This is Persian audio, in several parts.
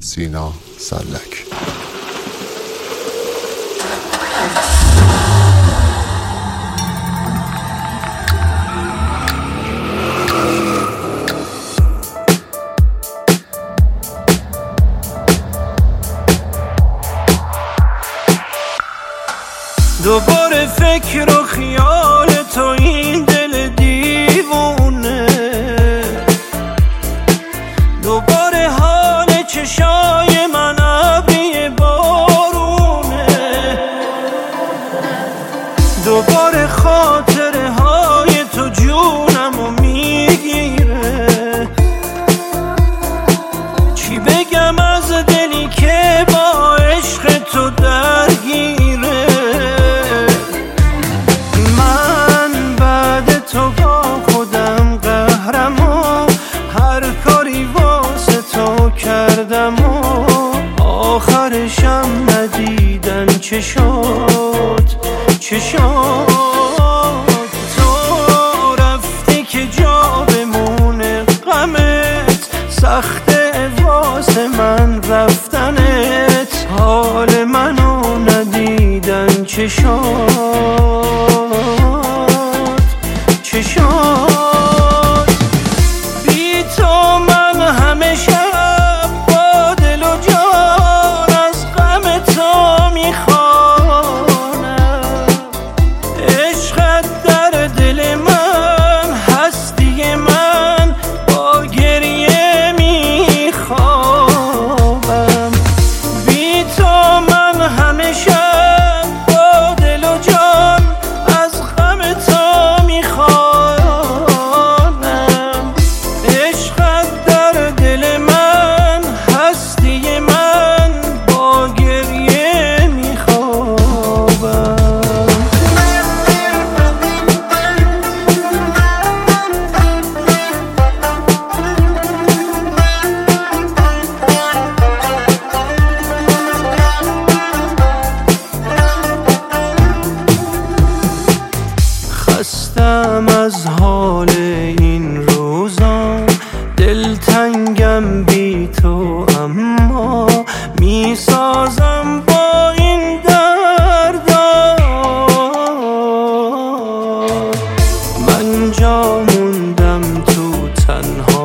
سینا سلک. دوباره فکر و خیال تو این دل دیوونه، دوباره حال چشای من ابری بارونه، دوباره خاطره های تو جونمو میگیره. چی بگم از دلی که با عشق تو درگیره. تو با خودم قهرم و هر کاری واسه تو کردم و آخرشم ندیدن چه شد چه شد. تو رفتی که جا بمونه غمت، سخته واسه من رفتنت، حال منو ندیدن چه شد چه شد. بی تو من همه شب با دل و جان از غم تو میخوانم. عشقت در دل من، هستی من، با گریه میخوابم. بی تو من همه شب با دل و جان از غم تو خستم از حال این روزا، دلتنگم بی تو، اما میسازم با این دردا. من جا موندم تو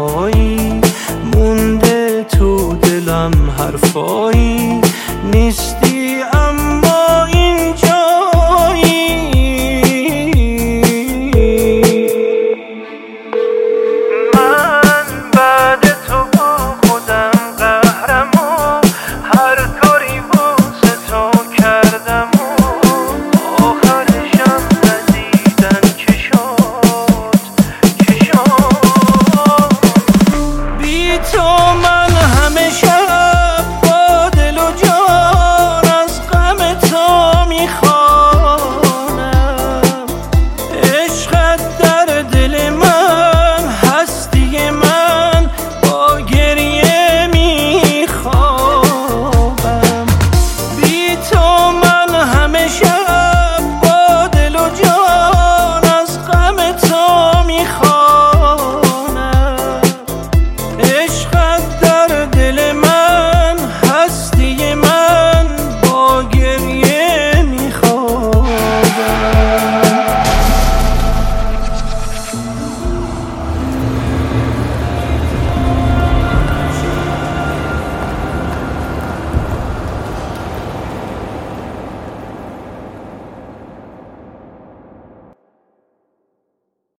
تنهایی، مونده تو دلم حرفایی نیست